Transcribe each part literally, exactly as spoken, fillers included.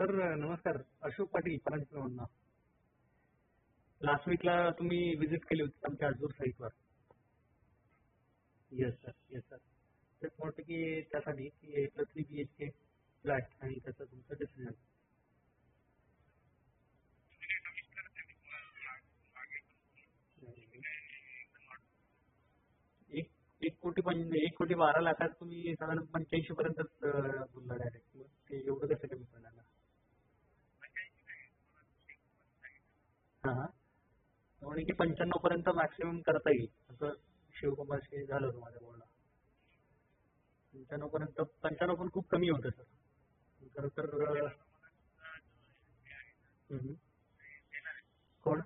Sir नमस्कार. अशोक पाटील परांजपेमधनं. Last वीकला तुम्ही विजिट केली होती आमच्या अजूर साईटवर. Yes sir, yes sir. तेच म्हणतो की त्यासाठी की three B H K flat आणि त्याचं तुमचं डिसिजन. एक एक कोटी पं एक कोटी बारा लाखात तुम्ही साधारण पंच्याऐंशी पर्यंतच बोलला डायरेक्ट. मग ते एवढं कसं कमी पडणार? हां हां. म्हणजे की पंच्याण्णव पर्यंत मॅक्सिमम करता येईल असं शिवकुमारशी झालं होतं माझं बोलणं. पंच्याण्णव पर्यंत पंच्याण्णव पण खूप कमी होतं सर. खरं तर हम्म. कोण?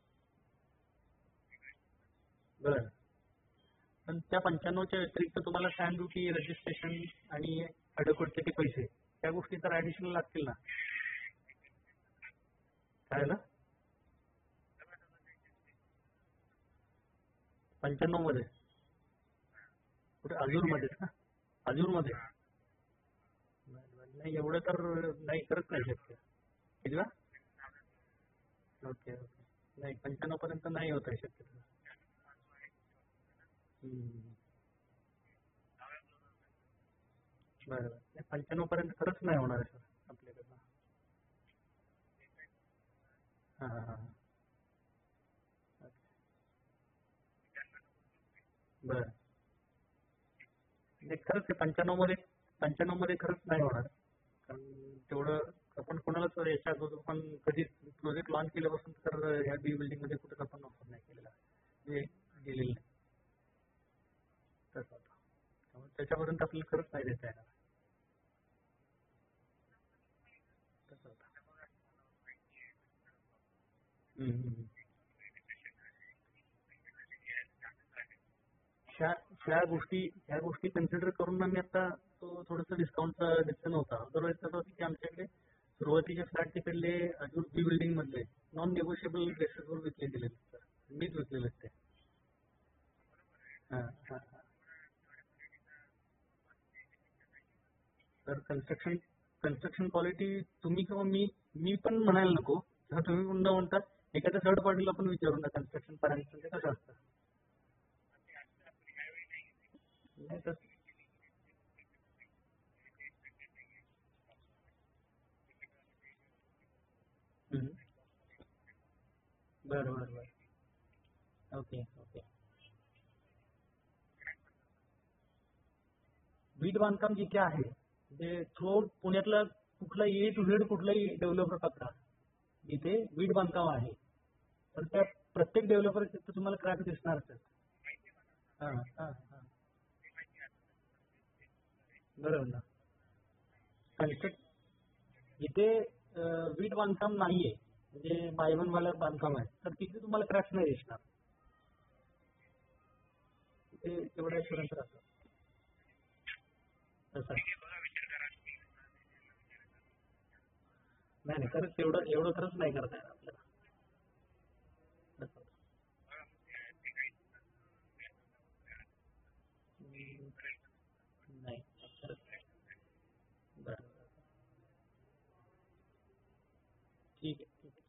बरं. पण त्या पंच्याण्णवच्या व्यतिरिक्त तुम्हाला स्टॅम्प ड्युटी, रजिस्ट्रेशन आणि ॲडव्होकेटचे ते पैसे त्या गोष्टी तर ॲडिशनल लागतील ना. काय ना पंच्याण्णव मध्ये कुठे अजूरमध्येच का? अजूरमध्ये नाही एवढं तर नाही करत नाही शक्य. किती वेळा? Okay okay. नाही पंच्याण्णव पर्यंत नाही होत आहे शक्यतो. हम्म. बरं बरं. पंच्याण्णव पर्यंत खरंच नाही होणार आहे सर आपल्याकडनं. हां हां हां. बरं. नाही खरंच आहे पंच्याण्णव मध्ये पंच्याण्णव मध्ये खरंच नाही होणार. कारण तेवढं आपण कोणालाच याच्या अगोदर पण कधी प्रोजेक्ट लॉन्च केल्यापासून तर ह्या बी बिल्डिंग मध्ये कुठेच आपण ऑफर नाही केलेला. म्हणजे दिलेलं नाही तसं होतं. त्यामुळे त्याच्यापर्यंत आपल्याला खरंच नाही देता येणार. तसं होतं. हम्म, हम्म, हम्म. ह्या ह्या गोष्टी ह्या गोष्टी कन्सिडर करून आम्ही आता तो थोडंसं डिस्काउंटचा डिसिजन होता. अदरवाईज कसं होतं की आमच्याकडे सुरुवातीच्या फ्लॅट तिकडले अजून बी बिल्डिंग मधले नॉन निगोशिएबल बेसिसवर विकले गेले सर. मीच विकलेले ते. हां हां हां. तर कन्स्ट्रक्शन कन्स्ट्रक्शन क्वालिटी तुम्ही किंवा मी मी पण म्हणायला नको. जर तुम्ही पण न म्हणता एखाद्या थर्ड पार्टीला पण विचारून ना कन्स्ट्रक्शन पर्यंत ते कसं असतं. नाही तर हम्म. बरं बरं बरं. Okay okay. वीट बांधकाम जिथे आहे म्हणजे थ्रू पुण्यातला कुठला ए टू झेड कुठलाही डेव्हलपर पत्रा इथे वीट बांधकाम आहे. तर त्या प्रत्येक डेव्हलपर तुम्हाला क्रॅक दिसणारच आहेत. हां हां हां. बरोबर ना. कन्स्ट्रक्ट जिथे अं, वीट बांधकाम नाहीये म्हणजे बायबन वाला बांधकाम आहे तर तिथे तुम्हाला क्रॅक्स नाही दिसणार. तिथे तेवढा इन्शुरन्स राहतो. तसं आहे. नाही नाही खरंच एवढं एवढं खरंच नाही करता येणार आपल्याला. तसं. हम्म, नाही खरंच. बरं. ठीक आहे ठीक आहे.